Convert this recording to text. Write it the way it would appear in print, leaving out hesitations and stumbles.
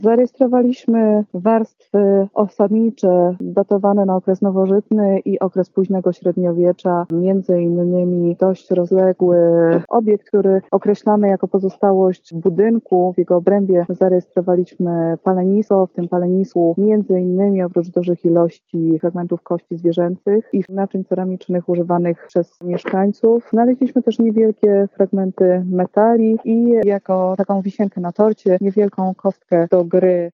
Zarejestrowaliśmy warstwy osadnicze datowane na okres nowożytny i okres późnego średniowiecza. Między innymi dość rozległy obiekt, który określamy jako pozostałość budynku. W jego obrębie zarejestrowaliśmy palenisko. W tym palenisku między innymi oprócz dużych ilości fragmentów kości zwierzęcych i naczyń ceramicznych używanych przez mieszkańców znaleźliśmy też niewielkie fragmenty metali i jako taką wisienkę na torcie niewielką kostkę do gry